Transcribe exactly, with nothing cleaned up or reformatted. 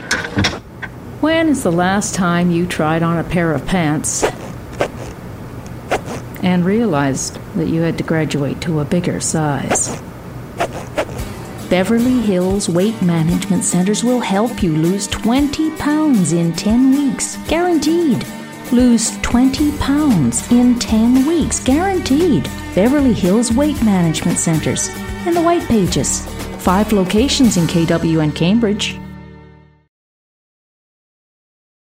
When is the last time you tried on a pair of pants and realized that you had to graduate to a bigger size? Beverly Hills Weight Management Centers will help you lose twenty pounds in ten weeks, guaranteed. Lose twenty pounds in ten weeks, guaranteed. Beverly Hills Weight Management Centers in the White Pages. Five locations in K W and Cambridge.